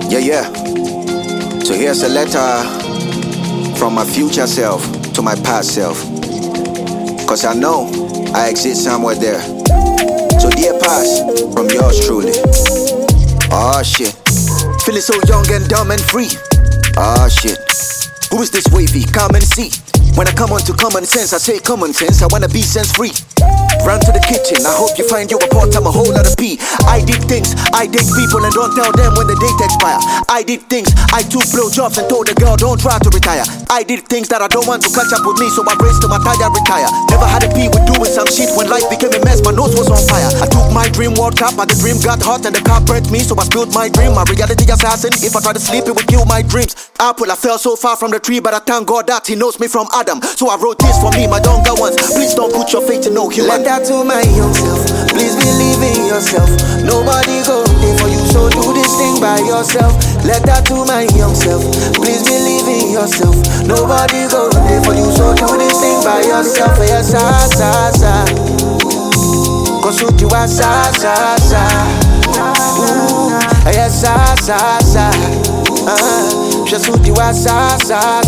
Yeah. So here's a letter from my future self to my past self. Cause I know I exist somewhere there. So dear past, from yours truly. Oh shit. Feeling so young and dumb and free. Oh shit. Who is this wavy? Come and see. When I come on to common sense, I say common sense. I wanna be sense free. Run to the kitchen, I hope you find your pot, I'm a whole lot of pee. I did things, I date people and don't tell them when the date expire. I did things, I took blowjobs and told the girl don't try to retire. I did things that I don't want to catch up with me, so I raced to my tire retire. Never had a pee with doing some shit when life became a mess, my nose was on fire. I took my dream World Cup, but the dream got hot and the car burnt me, so I spilled my dream. My reality assassin, if I try to sleep it would kill my dreams. Apple, I fell so far from the tree, but I thank God that he knows me from Adam. So I wrote this for me, my younger ones. Please don't put your faith in no human. Let that to my young self. Please believe in yourself. Nobody go there for you, so do this thing by yourself. Let that to my young self. Please believe in yourself. Nobody go there for you, so do this thing by yourself. Yes, cause you are sa. Yes, just who you are sa.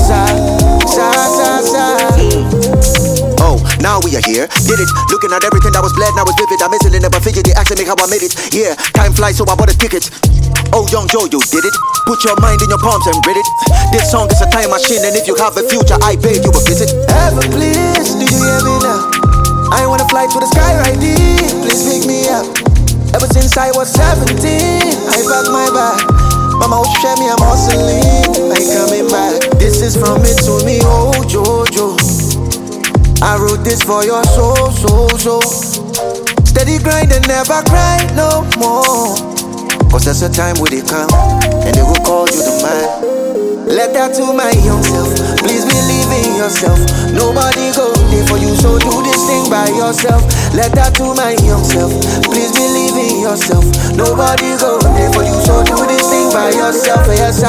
Oh, now we are here, did it. Looking at everything that was bled, now it's vivid. I miss it, never figured they asking me how I made it. Yeah, time flies, so I bought a ticket. Oh, young Joe, you did it. Put your mind in your palms and read it. This song is a time machine, and if you have a future, I beg you a visit. Ever please, do you hear me now? I wanna fly to the sky right here. Please pick me up. Ever since I was 17, I packed my bag. Mama, would you share me? I'm hustling, I coming back. This is from me to me, oh Jojo. I wrote this for your soul. Steady grind and never cry no more. Cause there's a time when they come and they will call you the man. Let that to my young self. Please believe in yourself. Nobody go there for you, so do this thing by yourself. Let that to my young self. Please believe in yourself. Nobody go there for you, so do this thing by yourself. Yes,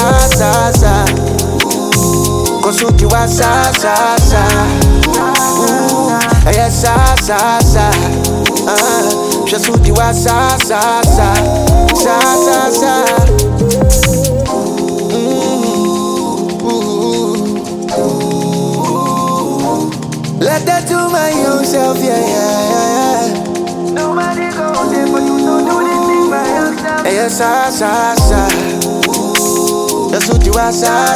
cause you are sa. Yes, just who you are sa. Let that to my young self, yeah. Nobody go there for you, so do this thing by yourself. Yes, just who you are sa.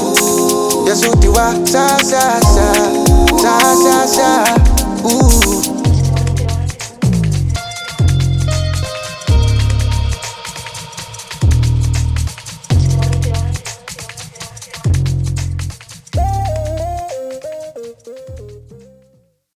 Just who you are sa. Ooh.